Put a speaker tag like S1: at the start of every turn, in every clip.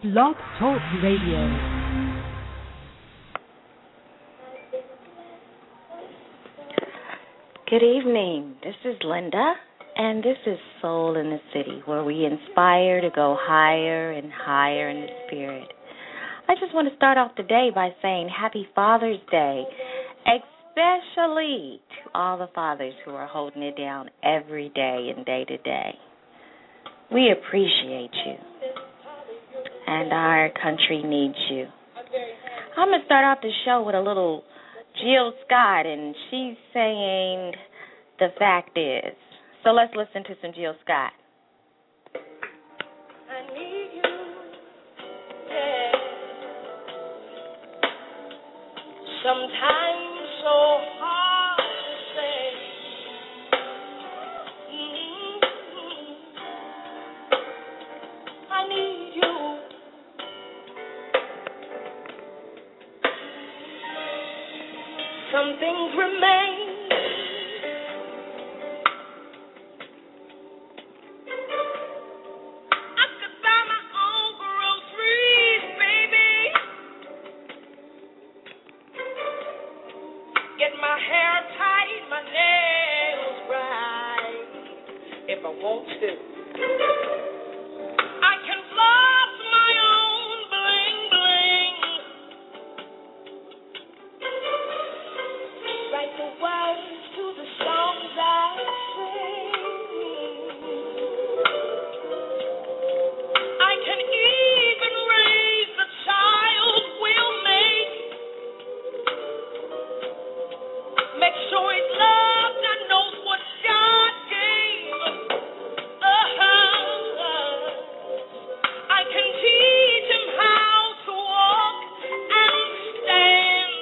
S1: Blog Talk Radio.
S2: Good evening. This is Linda, and this is Soul in the City, where we inspire to go higher and higher in the spirit. I just want to start off the day by saying Happy Father's Day, especially to all the fathers who are holding it down every day and day to day. We appreciate you, and our country needs you. I'm going to start off the show with a little Jill Scott, and she's saying the fact is. So let's listen to some Jill Scott.
S3: I need you, yeah. Sometimes so hard to say. I need you. Some things remain. I could buy my own groceries, baby. Get my hair tight, my nails right, if I want to. I can floss my own bling bling. Write the words to the songs I sing. I can even raise the child we'll make sure he's loved and knows what God gave. I can teach him how to walk and stand,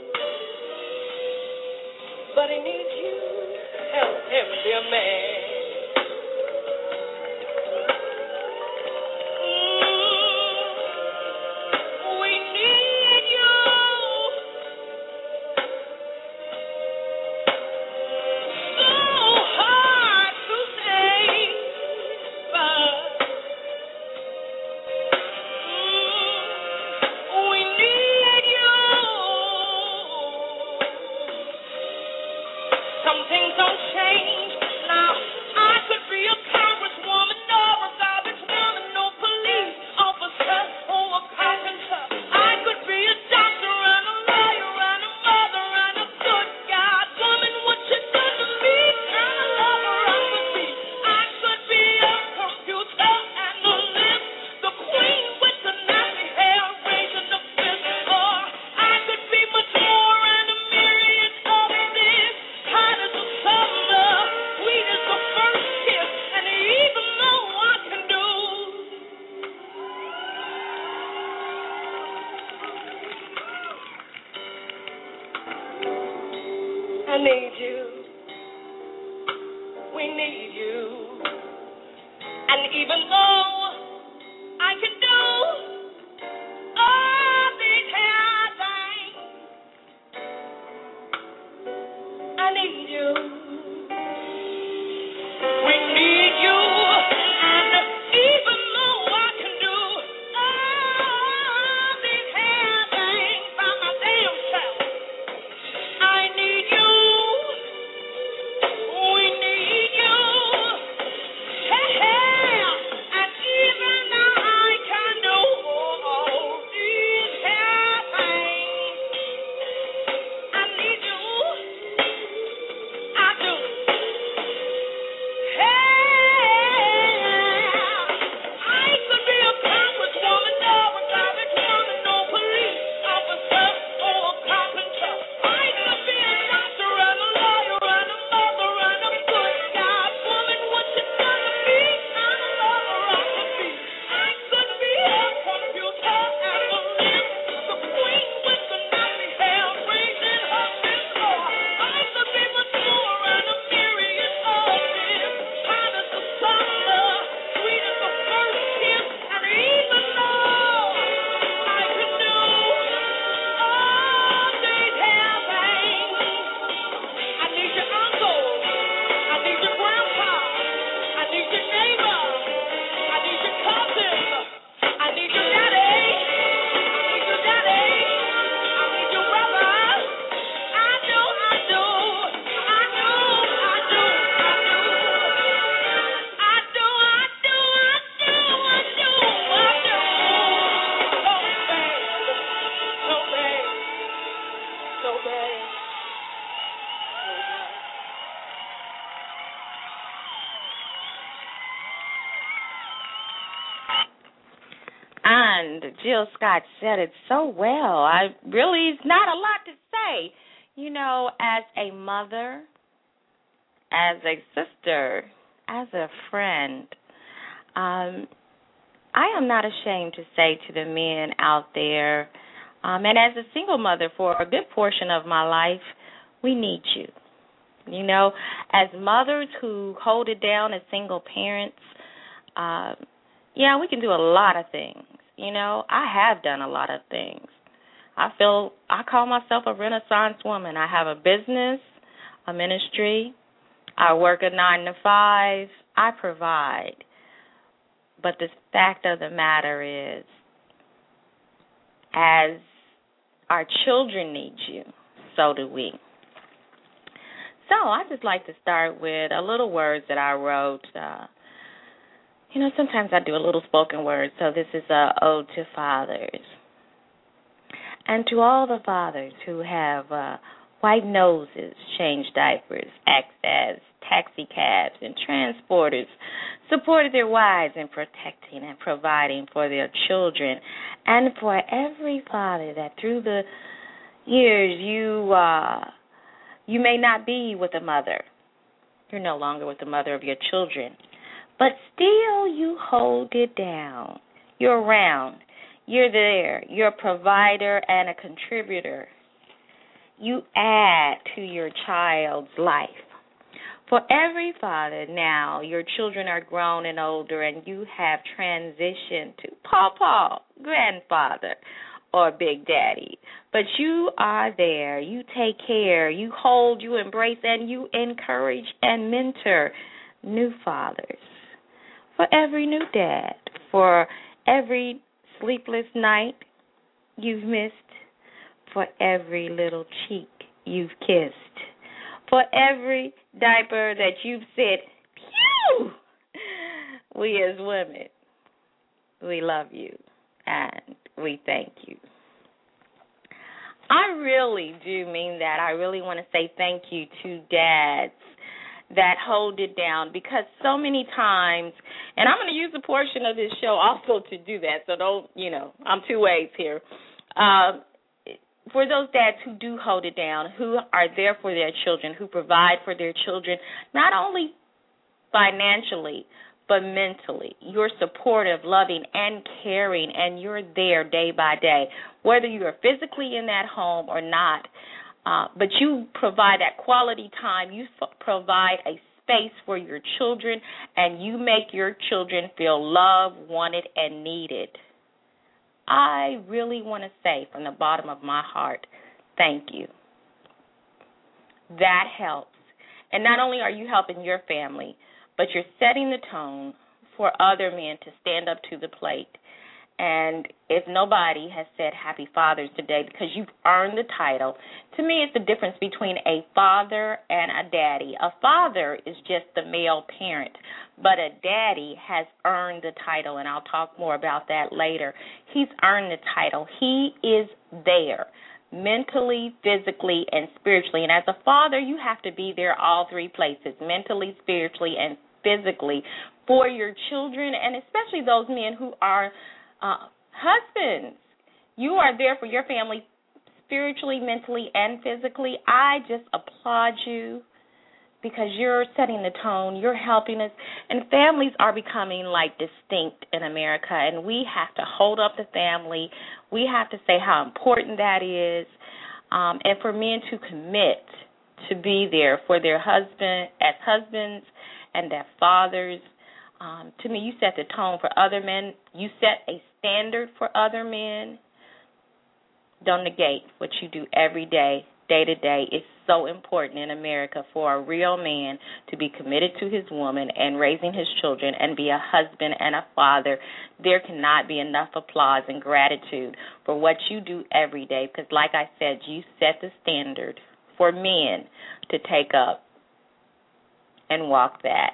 S3: but he needs you to help him be a man. We need you so hard to say, but we need you. Some things don't change. Now, I could be a congresswoman or a garbage woman, no police officer or a carpenter. I could be a doctor and a lawyer and a mother and a good God woman. What you done to me, and a lover I could be. I could be a computer analyst, the queen with the nappy hair, raising the fist. Or I could be much more and a myriad of this. Hot as the summer, sweet as the first kiss, and even though I can do, I need you. We need you. And even though I can do all these hair things, I need you. We need you. And even though I can do all these hair things by my damn self, I need you. We need you. Hey, hey. And
S2: And Jill Scott said it so well. I really, it's not a lot to say. You know, as a mother, as a sister, as a friend, I am not ashamed to say to the men out there, and as a single mother for a good portion of my life, we need you. You know, as mothers who hold it down as single parents, yeah, we can do a lot of things. You know, I have done a lot of things. I call myself a Renaissance woman. I have a business, a ministry. I work a 9 to 5. I provide. But the fact of the matter is, as our children need you, so do we. So I just like to start with a little words that I wrote. You know, sometimes I do a little spoken word, so this is an ode to fathers. And to all the fathers who have white noses, changed diapers, act as taxi cabs and transporters, supported their wives in protecting and providing for their children, and for every father that through the years you may not be with a mother. You're no longer with the mother of your children. But still you hold it down. You're around. You're there. You're a provider and a contributor. You add to your child's life. For every father now, your children are grown and older, and you have transitioned to pawpaw, grandfather, or big daddy. But you are there. You take care. You hold, you embrace, and you encourage and mentor new fathers. For every new dad, for every sleepless night you've missed, for every little cheek you've kissed, for every diaper that you've said, phew, we as women, we love you and we thank you. I really do mean that. I really want to say thank you to dads that hold it down, because so many times, and I'm going to use a portion of this show also to do that, so don't, I'm two ways here. For those dads who do hold it down, who are there for their children, who provide for their children, not only financially, but mentally. You're supportive, loving, and caring, and you're there day by day, whether you are physically in that home or not. But you provide that quality time. You provide a space for your children, and you make your children feel loved, wanted, and needed. I really want to say from the bottom of my heart, thank you. That helps. And not only are you helping your family, but you're setting the tone for other men to stand up to the plate. And if nobody has said Happy Father's today because you've earned the title, to me it's the difference between a father and a daddy. A father is just the male parent, but a daddy has earned the title, and I'll talk more about that later. He's earned the title. He is there mentally, physically, and spiritually. And as a father, you have to be there all three places, mentally, spiritually, and physically for your children, and especially those men who are husbands. You are there for your family spiritually, mentally, and physically. I just applaud you because you're setting the tone. You're helping us. And families are becoming like distinct in America, and we have to hold up the family. We have to say how important that is, and for men to commit to be there for their husband as husbands and as fathers. To me, you set the tone for other men. You set a standard for other men. Don't negate what you do every day, day to day. It's so important in America for a real man to be committed to his woman and raising his children and be a husband and a father. There cannot be enough applause and gratitude for what you do every day because, like I said, you set the standard for men to take up and walk that.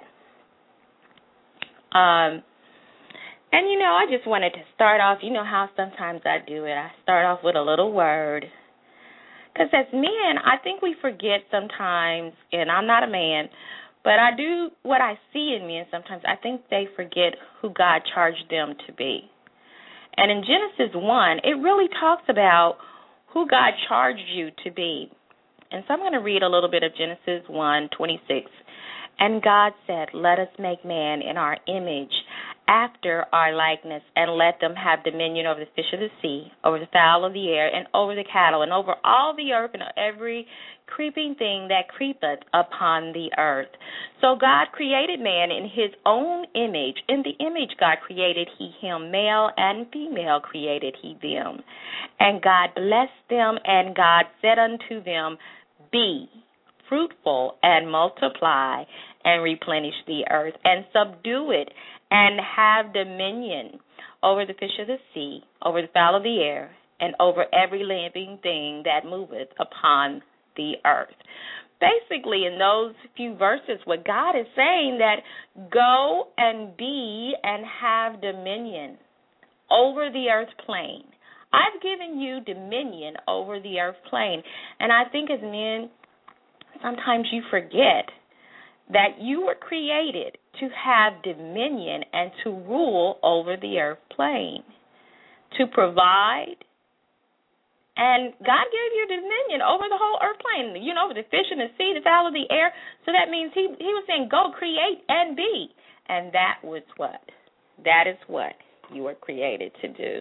S2: And, I just wanted to start off, how sometimes I do it. I start off with a little word. Because as men, I think we forget sometimes, and I'm not a man, but I do what I see in men sometimes. I think they forget who God charged them to be. And in Genesis 1, it really talks about who God charged you to be. And so I'm going to read a little bit of Genesis 1:26. And God said, let us make man in our image, after our likeness, and let them have dominion over the fish of the sea, over the fowl of the air, and over the cattle, and over all the earth, and every creeping thing that creepeth upon the earth. So God created man in his own image. In the image God created he him, male and female created he them. And God blessed them, and God said unto them, be fruitful and multiply and replenish the earth and subdue it and have dominion over the fish of the sea, over the fowl of the air, and over every living thing that moveth upon the earth. Basically, in those few verses, what God is saying that go and be and have dominion over the earth plane. I've given you dominion over the earth plane. And I think as men, sometimes you forget that you were created to have dominion and to rule over the earth plane, to provide. And God gave you dominion over the whole earth plane, over the fish in the sea, the fowl of the air. So that means he was saying, go create and be. And that is what you were created to do.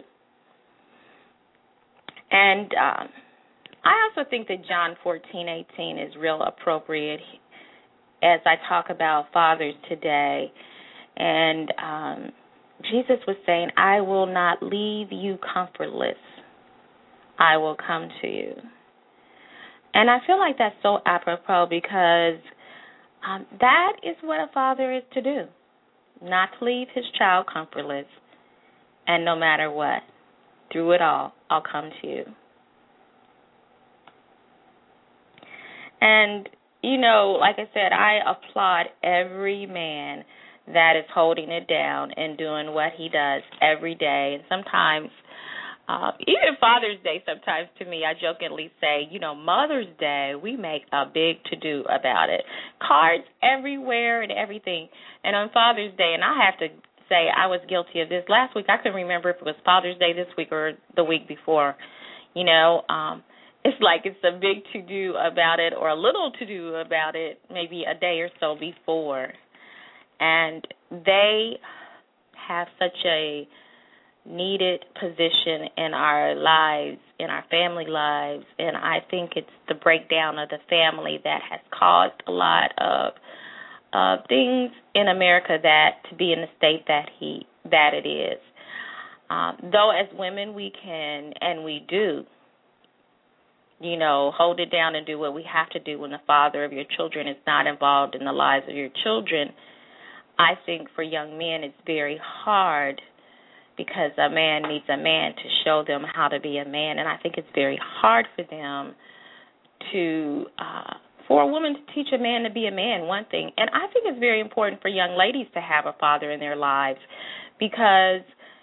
S2: And I also think that John 14:18 is real appropriate as I talk about fathers today. And Jesus was saying, I will not leave you comfortless. I will come to you. And I feel like that's so apropos because that is what a father is to do, not to leave his child comfortless. And no matter what, through it all, I'll come to you. And, like I said, I applaud every man that is holding it down and doing what he does every day. And sometimes, even Father's Day, sometimes to me, I jokingly say, Mother's Day, we make a big to-do about it. Cards everywhere and everything. And on Father's Day, and I have to say I was guilty of this. Last week, I couldn't remember if it was Father's Day this week or the week before. It's like it's a big to-do about it or a little to-do about it maybe a day or so before. And they have such a needed position in our lives, in our family lives, and I think it's the breakdown of the family that has caused a lot of things in America that to be in the state that it is. Though as women we can and we do, hold it down and do what we have to do when the father of your children is not involved in the lives of your children. I think for young men it's very hard because a man needs a man to show them how to be a man, and I think it's very hard for them for a woman to teach a man to be a man, one thing. And I think it's very important for young ladies to have a father in their lives because,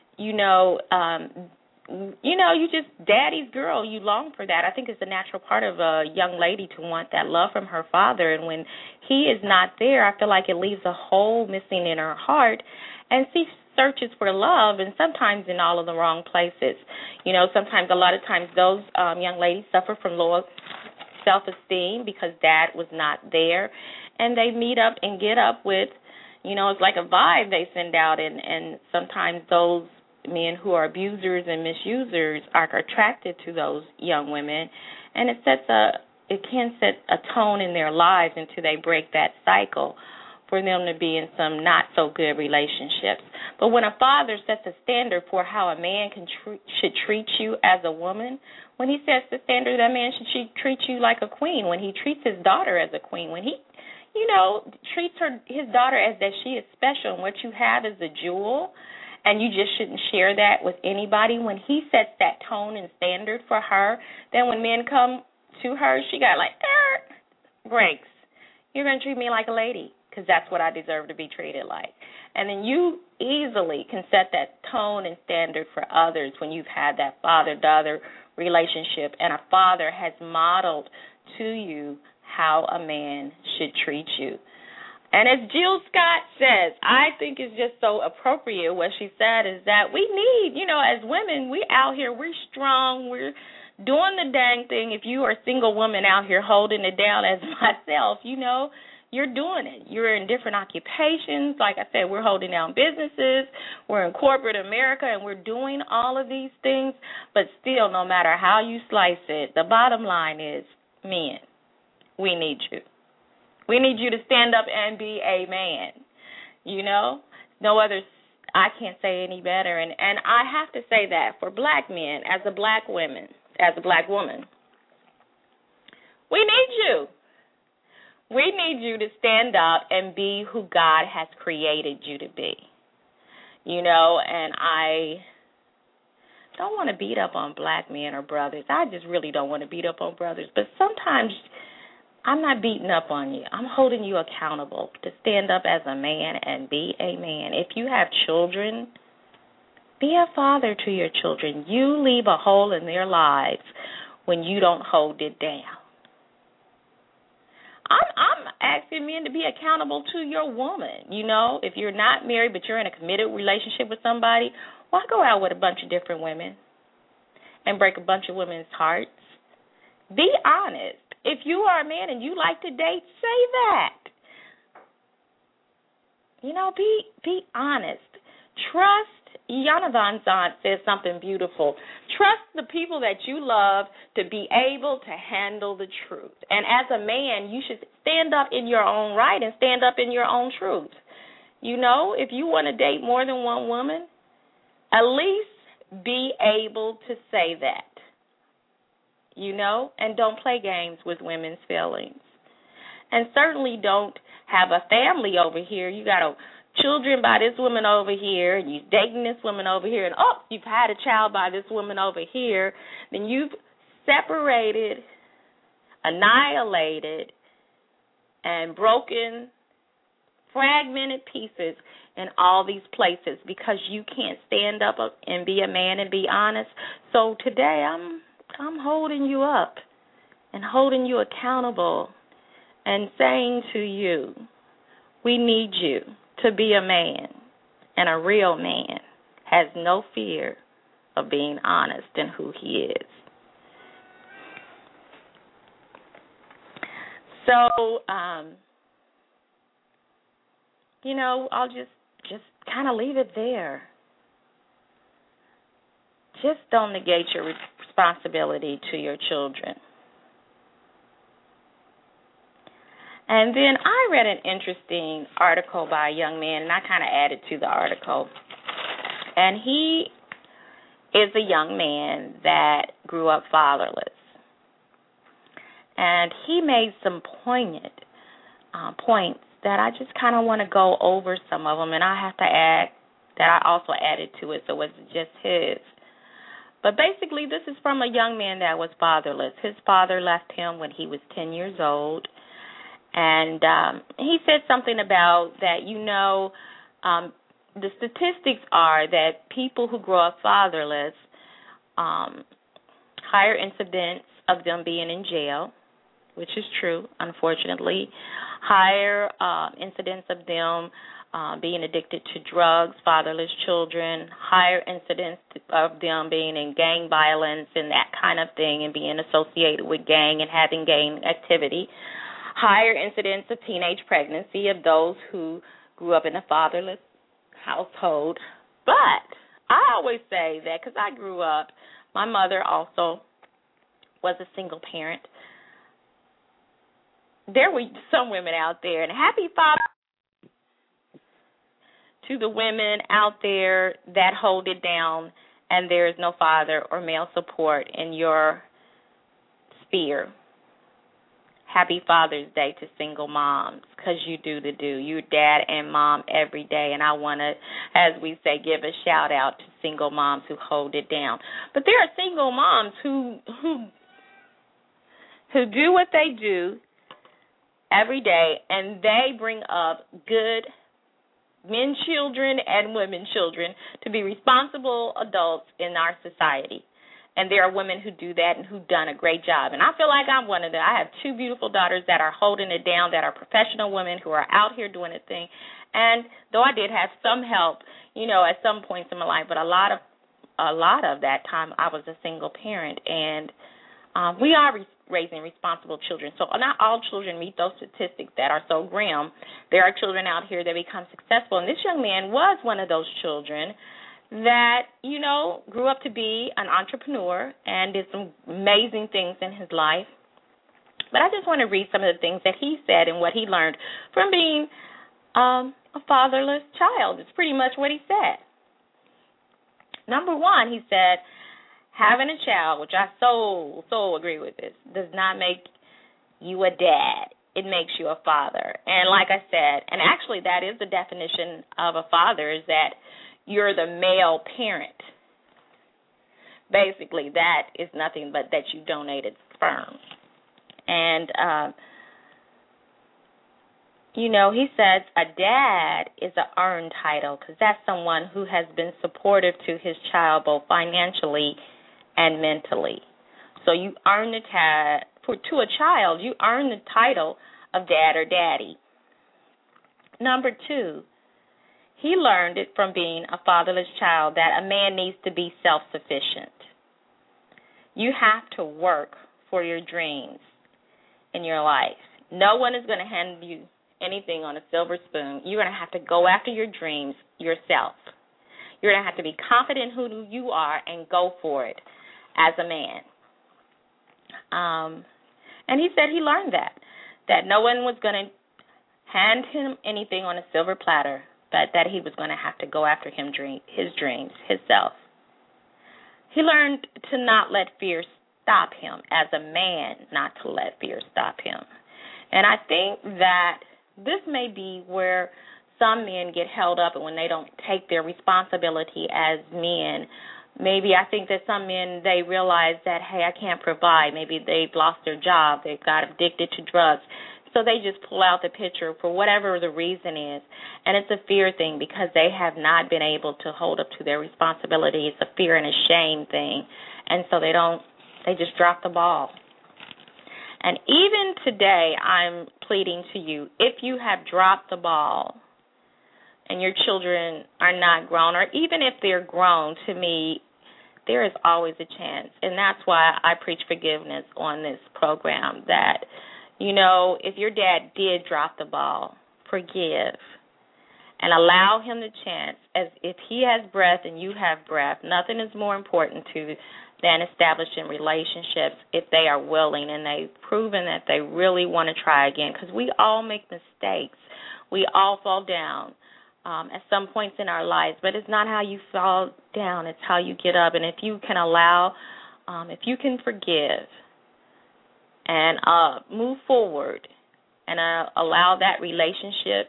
S2: you just daddy's girl, you long for that. I think it's a natural part of a young lady to want that love from her father. And when he is not there, I feel like it leaves a hole missing in her heart. And she searches for love, and sometimes in all of the wrong places. Sometimes, a lot of times, those young ladies suffer from low self-esteem because dad was not there. And they meet up and get up with, it's like a vibe they send out. And sometimes those men who are abusers and misusers are attracted to those young women, and it can set a tone in their lives until they break that cycle for them to be in some not so good relationships. But when a father sets a standard for how a man should treat you as a woman, when he sets the standard that man should treat you like a queen, when he treats his daughter as a queen, when he treats his daughter as that she is special and what you have is a jewel, and you just shouldn't share that with anybody. When he sets that tone and standard for her, then when men come to her, she got breaks. You're going to treat me like a lady because that's what I deserve to be treated like. And then you easily can set that tone and standard for others when you've had that father-daughter relationship and a father has modeled to you how a man should treat you. And as Jill Scott says, I think it's just so appropriate what she said is that we need, as women, we out here, we're strong, we're doing the dang thing. If you are a single woman out here holding it down as myself, you're doing it. You're in different occupations. Like I said, we're holding down businesses. We're in corporate America, and we're doing all of these things. But still, no matter how you slice it, the bottom line is, men, we need you. We need you to stand up and be a man. No other, I can't say any better. And I have to say that for black men, as a black woman, we need you. We need you to stand up and be who God has created you to be. And I don't want to beat up on black men or brothers. I just really don't want to beat up on brothers. But sometimes I'm not beating up on you. I'm holding you accountable to stand up as a man and be a man. If you have children, be a father to your children. You leave a hole in their lives when you don't hold it down. I'm asking men to be accountable to your woman. If you're not married but you're in a committed relationship with somebody, why go out with a bunch of different women and break a bunch of women's hearts? Be honest. If you are a man and you like to date, say that. Be honest. Trust. Iyanla Vanzant says something beautiful. Trust the people that you love to be able to handle the truth. And as a man, you should stand up in your own right and stand up in your own truth. If you want to date more than one woman, at least be able to say that. And don't play games with women's feelings. And certainly don't have a family over here. You got children by this woman over here, and you're dating this woman over here, and you've had a child by this woman over here. Then you've separated, annihilated, and broken, fragmented pieces in all these places because you can't stand up and be a man and be honest. So today I'm holding you up and holding you accountable and saying to you, we need you to be a man, and a real man has no fear of being honest in who he is. So, I'll just kind of leave it there. Just don't negate your responsibility to your children. And then I read an interesting article by a young man, and I kind of added to the article. And he is a young man that grew up fatherless. And he made some poignant points that I just kind of want to go over some of them. And I have to add that I also added to it, so it wasn't just his. But basically, this is from a young man that was fatherless. His father left him when he was 10 years old. And he said something about that, the statistics are that people who grow up fatherless, higher incidence of them being in jail, which is true, unfortunately, higher incidence of them being addicted to drugs, fatherless children, higher incidence of them being in gang violence and that kind of thing and being associated with gang and having gang activity, higher incidence of teenage pregnancy of those who grew up in a fatherless household. But I always say that because I grew up, my mother also was a single parent. There were some women out there, and happy Father to the women out there that hold it down and there is no father or male support in your sphere. Happy Father's Day to single moms, because you do the do. You're dad and mom every day, and I want to, as we say, give a shout-out to single moms who hold it down. But there are single moms who do what they do every day, and they bring up good men children and women children to be responsible adults in our society. And there are women who do that and who've done a great job. And I feel like I'm one of them. I have two beautiful daughters that are holding it down, that are professional women who are out here doing a thing. And though I did have some help, at some points in my life, but a lot of that time I was a single parent. And we are raising responsible children. So not all children meet those statistics that are so grim. There are children out here that become successful. And this young man was one of those children that, grew up to be an entrepreneur and did some amazing things in his life. But I just want to read some of the things that he said and what he learned from being a fatherless child. It's pretty much what he said. Number one, he said, having a child, which I so agree with this, does not make you a dad. It makes you a father. And like I said, and actually that is the definition of a father, is that you're the male parent. Basically, that is nothing but that you donated sperm. And, he says a dad is an earned title because that's someone who has been supportive to his child both financially and mentally. So you earn to a child, you earn the title of dad or daddy. Number two, he learned it from being a fatherless child that a man needs to be self-sufficient. You have to work for your dreams in your life. No one is going to hand you anything on a silver spoon. You're going to have to go after your dreams yourself. You're going to have to be confident who you are and go for it as a man. And he said he learned that no one was going to hand him anything on a silver platter, but that he was going to have to go after his dreams, himself. He learned to not let fear stop him, as a man, not to let fear stop him. And I think that this may be where some men get held up when they don't take their responsibility as men. Maybe I think that some men, they realize that, hey, I can't provide. Maybe they've lost their job. They've got addicted to drugs. So they just pull out the picture for whatever the reason is. And it's a fear thing because they have not been able to hold up to their responsibility. It's a fear and a shame thing. And so they just drop the ball. And even today, I'm pleading to you, if you have dropped the ball and your children are not grown, or even if they're grown, to me, there is always a chance. And that's why I preach forgiveness on this program, that, if your dad did drop the ball, forgive and allow him the chance. As if he has breath and you have breath, nothing is more important than establishing relationships if they are willing and they've proven that they really want to try again, because we all make mistakes. We all fall down at some points in our lives, but it's not how you fall down, it's how you get up. And if you can if you can forgive and move forward and allow that relationship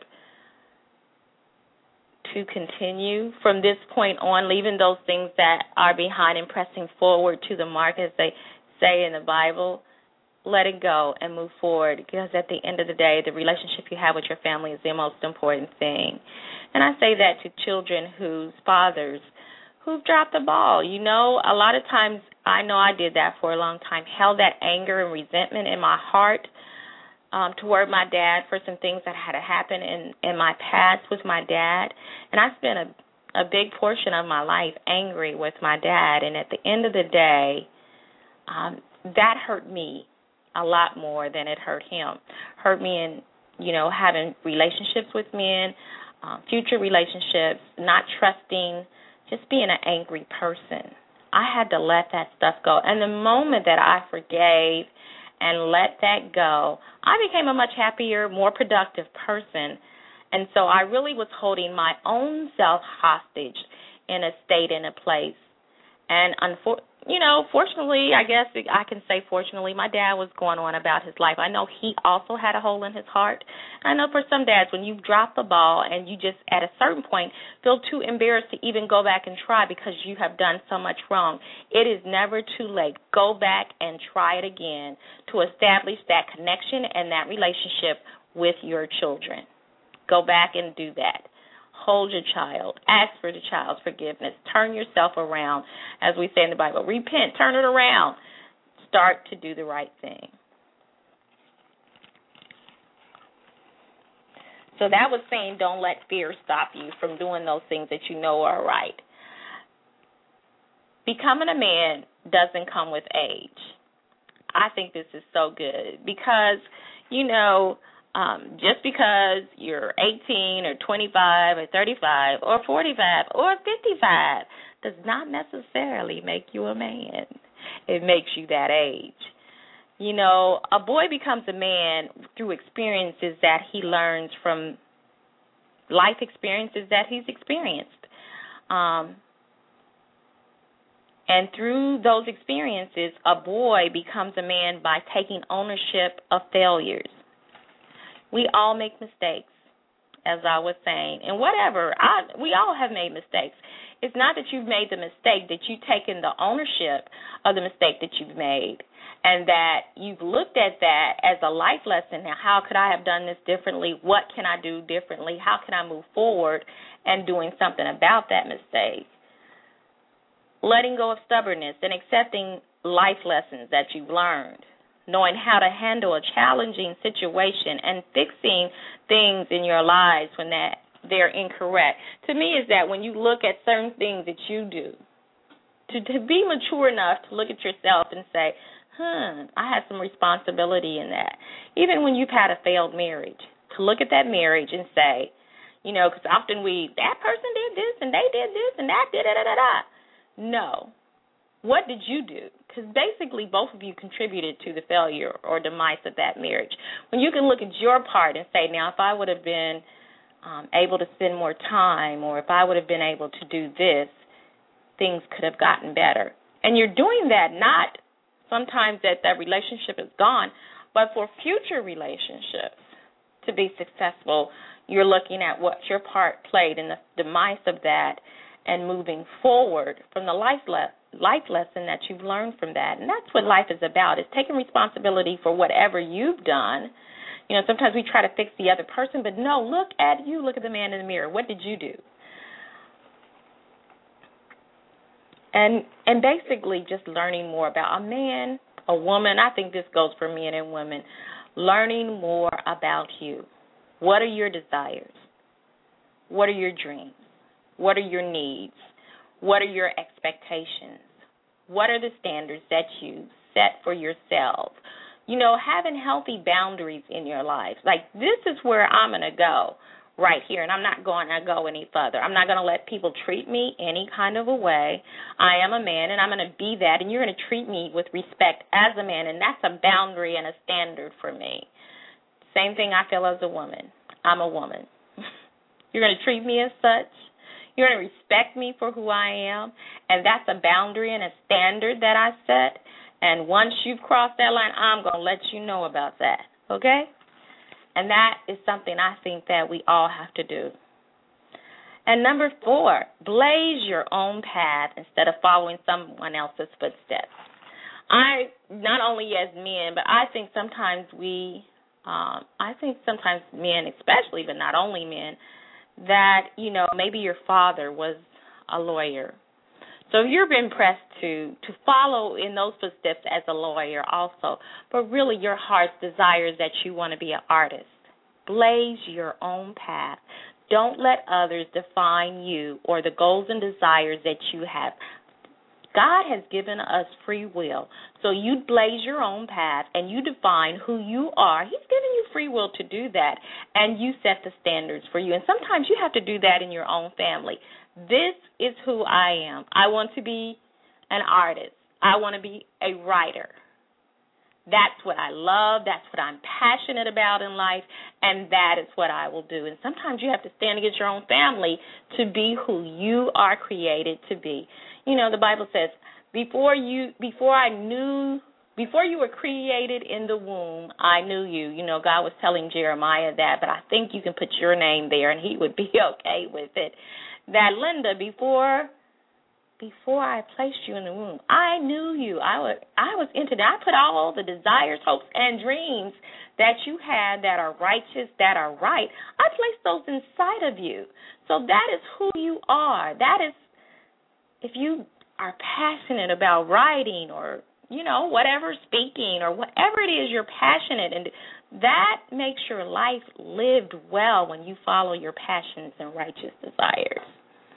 S2: to continue from this point on, leaving those things that are behind and pressing forward to the mark, as they say in the Bible, let it go and move forward, because at the end of the day, the relationship you have with your family is the most important thing. And I say that to children whose fathers who've dropped the ball. A lot of times, I know I did that for a long time, held that anger and resentment in my heart toward my dad for some things that had happened in my past with my dad. And I spent a big portion of my life angry with my dad. And at the end of the day, that hurt me a lot more than it hurt him. Hurt me in, having relationships with men, future relationships, not trusting, just being an angry person. I had to let that stuff go. And the moment that I forgave and let that go, I became a much happier, more productive person. And so I really was holding my own self hostage in a state, in a place. And fortunately, I guess I can say fortunately, my dad was going on about his life. I know he also had a hole in his heart. I know for some dads, when you drop the ball and you just at a certain point feel too embarrassed to even go back and try because you have done so much wrong, it is never too late. Go back and try it again to establish that connection and that relationship with your children. Go back and do that. hold your child, ask for the child's forgiveness, turn yourself around, as we say in the Bible. Repent, turn it around. Start to do the right thing. So that was saying don't let fear stop you from doing those things that you know are right. Becoming a man doesn't come with age. I think this is so good because, just because you're 18 or 25 or 35 or 45 or 55 does not necessarily make you a man. It makes you that age. A boy becomes a man through experiences that he learns from life experiences that he's experienced. And through those experiences, a boy becomes a man by taking ownership of failures. We all make mistakes, as I was saying. And we all have made mistakes. It's not that you've made the mistake, that you've taken the ownership of the mistake that you've made, and that you've looked at that as a life lesson. Now, how could I have done this differently? What can I do differently? How can I move forward and doing something about that mistake? Letting go of stubbornness and accepting life lessons that you've learned. Knowing how to handle a challenging situation and fixing things in your lives when they're incorrect. To me, is that when you look at certain things that you do, to be mature enough to look at yourself and say, I had some responsibility in that. Even when you've had a failed marriage, to look at that marriage and say, because often that person did this and they did this and that did da-da-da-da. No. What did you do? Because basically both of you contributed to the failure or demise of that marriage. When you can look at your part and say, now, if I would have been able to spend more time, or if I would have been able to do this, things could have gotten better. And you're doing that not sometimes that relationship is gone, but for future relationships to be successful, you're looking at what your part played in the demise of that and moving forward from the life lesson that you've learned from that. And that's what life is about, is taking responsibility for whatever you've done. Sometimes we try to fix the other person, but no, look at you, look at the man in the mirror. What did you do? And basically just learning more about a man, a woman. I think this goes for men and women. Learning more about you. What are your desires? What are your dreams? What are your needs? What are your expectations? What are the standards that you set for yourself? Having healthy boundaries in your life. Like, this is where I'm going to go right here, and I'm not going to go any further. I'm not going to let people treat me any kind of a way. I am a man, and I'm going to be that, and you're going to treat me with respect as a man, and that's a boundary and a standard for me. Same thing I feel as a woman. I'm a woman. You're going to treat me as such. You're going to respect me for who I am, and that's a boundary and a standard that I set. And once you've crossed that line, I'm going to let you know about that, okay? And that is something I think that we all have to do. And number 4, blaze your own path instead of following someone else's footsteps. Not only as men, but I think sometimes men especially, but not only men, that, maybe your father was a lawyer. So you're being pressed to follow in those footsteps as a lawyer also. But really your heart's desire is that you want to be an artist. Blaze your own path. Don't let others define you or the goals and desires that you have. God has given us free will. So you blaze your own path and you define who you are. He's given you free will to do that, and you set the standards for you. And sometimes you have to do that in your own family. This is who I am. I want to be an artist. I want to be a writer. That's what I love. That's what I'm passionate about in life, and that is what I will do. And sometimes you have to stand against your own family to be who you are created to be. The Bible says, before you were created in the womb, I knew you. God was telling Jeremiah that, but I think you can put your name there, and he would be okay with it. That, Linda, before I placed you in the womb, I knew you. I was into that. I put all the desires, hopes, and dreams that you had that are righteous, that are right. I placed those inside of you. So that is who you are. That is, if you are passionate about writing or, whatever, speaking or whatever it is you're passionate, and that makes your life lived well when you follow your passions and righteous desires.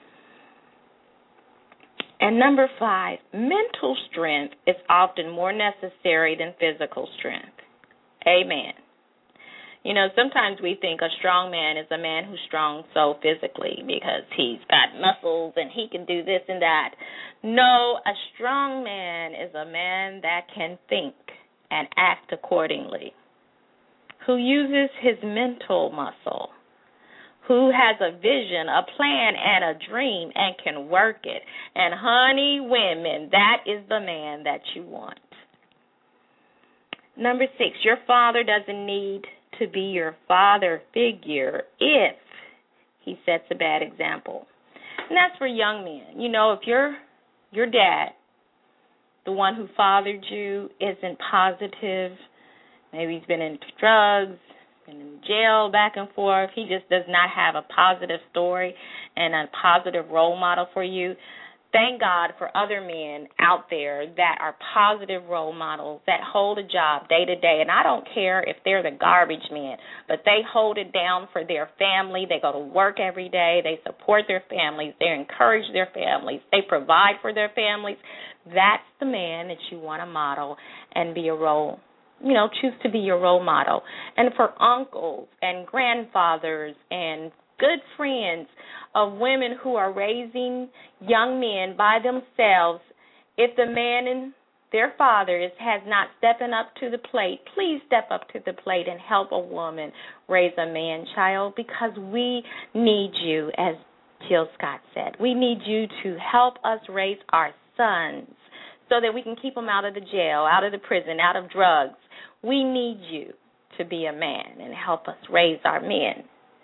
S2: And number 5, mental strength is often more necessary than physical strength. Amen. Sometimes we think a strong man is a man who's strong so physically because he's got muscles and he can do this and that. No, a strong man is a man that can think and act accordingly, who uses his mental muscle, who has a vision, a plan, and a dream and can work it. And honey, women, that is the man that you want. Number 6, your father doesn't need to be your father figure if he sets a bad example. And that's for young men. If your dad, the one who fathered you, isn't positive, maybe he's been into drugs, been in jail back and forth, he just does not have a positive story and a positive role model for you, thank God for other men out there that are positive role models, that hold a job day to day. And I don't care if they're the garbage men, but they hold it down for their family. They go to work every day. They support their families. They encourage their families. They provide for their families. That's the man that you want to model and be a role, choose to be your role model. And for uncles and grandfathers and good friends of women who are raising young men by themselves, if the man and their father has not stepping up to the plate, please step up to the plate and help a woman raise a man-child, because we need you, as Jill Scott said. We need you to help us raise our sons so that we can keep them out of the jail, out of the prison, out of drugs. We need you to be a man and help us raise our men.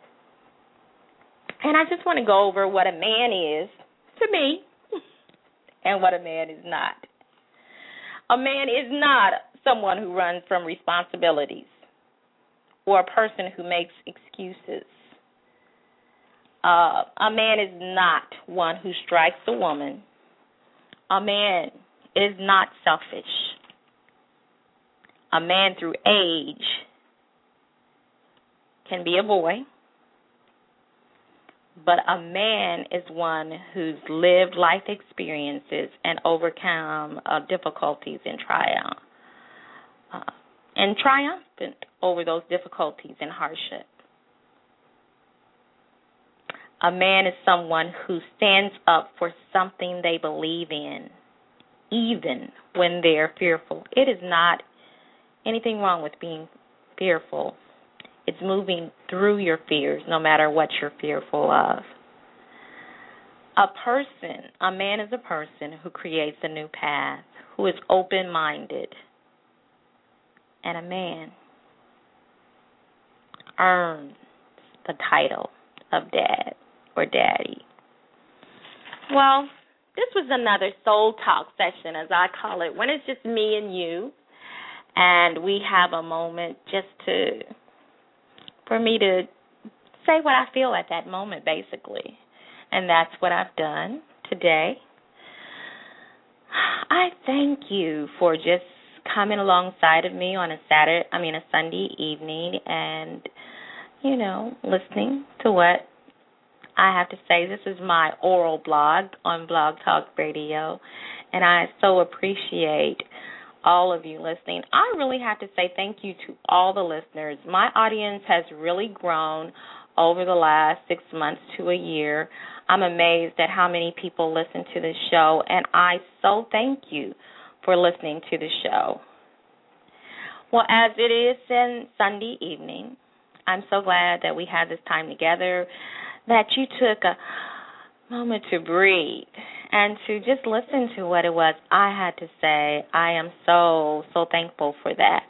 S2: And I just want to go over what a man is to me and what a man is not. A man is not someone who runs from responsibilities or a person who makes excuses. A man is not one who strikes a woman. A man is not selfish. A man through age can be a boy. But a man is one who's lived life experiences and overcome difficulties and triumphant over those difficulties and hardship. A man is someone who stands up for something they believe in, even when they're fearful. It is not anything wrong with being fearful. It's moving through your fears, no matter what you're fearful of. A man is a person who creates a new path, who is open-minded. And a man earns the title of dad or daddy. Well, this was another soul talk session, as I call it, when it's just me and you, and we have a moment just for me to say what I feel at that moment, basically. And that's what I've done today. I thank you for just coming alongside of me on a Sunday evening and, listening to what I have to say. This is my oral blog on Blog Talk Radio, and I so appreciate all of you listening. I really have to say thank you to all the listeners. My audience has really grown over the last 6 months to a year. I'm amazed at how many people listen to this show, and I so thank you for listening to the show. Well, as it is Sunday evening, I'm so glad that we had this time together, that you took a moment to breathe and to just listen to what it was I had to say. I am so, so thankful for that.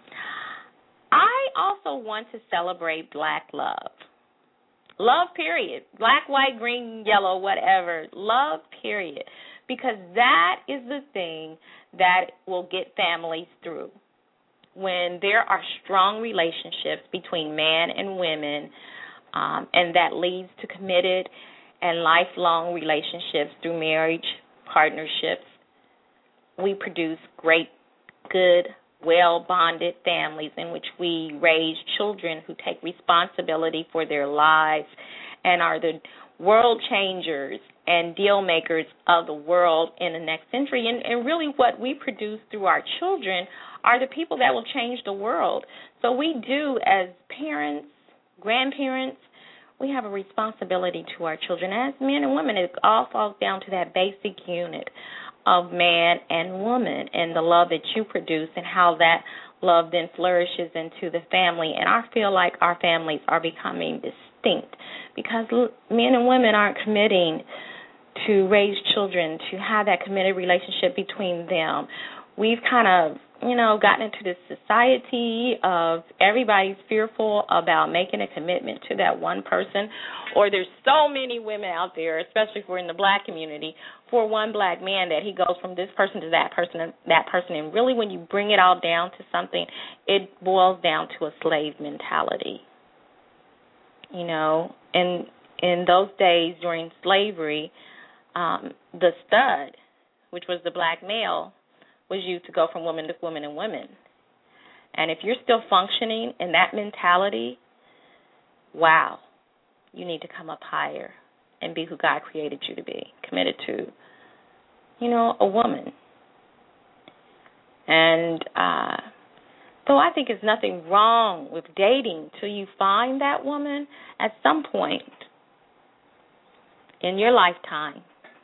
S2: I also want to celebrate Black love. Love, period. Black, white, green, yellow, whatever. Love, period. Because that is the thing that will get families through. When there are strong relationships between man and women, and that leads to committed and lifelong relationships through marriage, partnerships. We produce great, good, well-bonded families in which we raise children who take responsibility for their lives and are the world changers and deal makers of the world in the next century. And really what we produce through our children are the people that will change the world. So we do, as parents, grandparents, we have a responsibility to our children. As men and women, it all falls down to that basic unit of man and woman and the love that you produce and how that love then flourishes into the family. And I feel like our families are becoming distinct because men and women aren't committing to raise children, to have that committed relationship between them. We've kind of, gotten into this society of everybody's fearful about making a commitment to that one person, or there's so many women out there, especially if we're in the black community, for one black man that he goes from this person to that person and that person. And really when you bring it all down to something, it boils down to a slave mentality. And in those days during slavery, the stud, which was the black male, was used to go from woman to woman and women. And if you're still functioning in that mentality, wow, you need to come up higher and be who God created you to be, committed to, a woman. And though I think there's nothing wrong with dating till you find that woman at some point in your lifetime,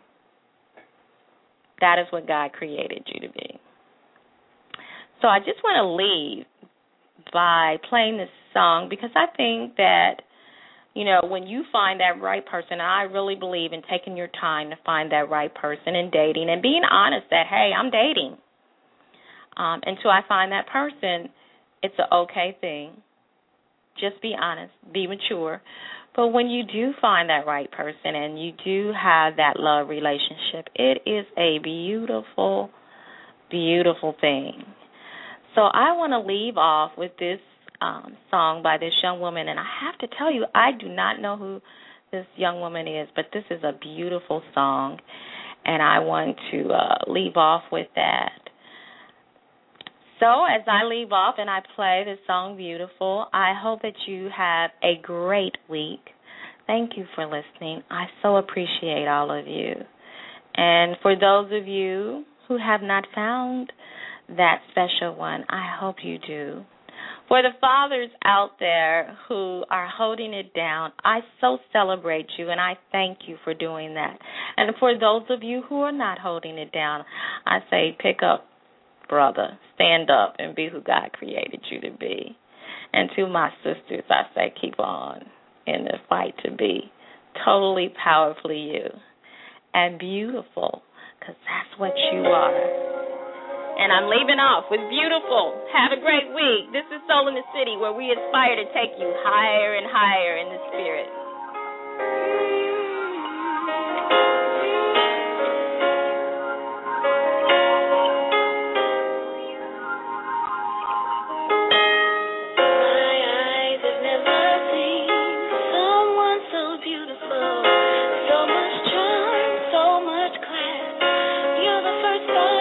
S2: that is what God created you to be. So I just want to leave by playing this song because I think that, when you find that right person, I really believe in taking your time to find that right person and dating and being honest that, hey, I'm dating. Until I find that person, it's an okay thing. Just be honest, be mature. But when you do find that right person and you do have that love relationship, it is a beautiful, beautiful thing. So I want to leave off with this song by this young woman. And I have to tell you, I do not know who this young woman is, but this is a beautiful song. And I want to leave off with that. So as I leave off and I play this song, Beautiful, I hope that you have a great week. Thank you for listening. I so appreciate all of you. And for those of you who have not found that special one, I hope you do. For the fathers out there who are holding it down, I so celebrate you and I thank you for doing that. And for those of you who are not holding it down, I say pick up, brother, stand up and be who God created you to be. And to my sisters, I say keep on in the fight to be totally, powerfully you and beautiful, because that's what you are. And I'm leaving off with Beautiful. Have a great week. This is Soul in the City, where we aspire to take you higher and higher in the spirit.
S3: So much charm, so much class. You're the first one.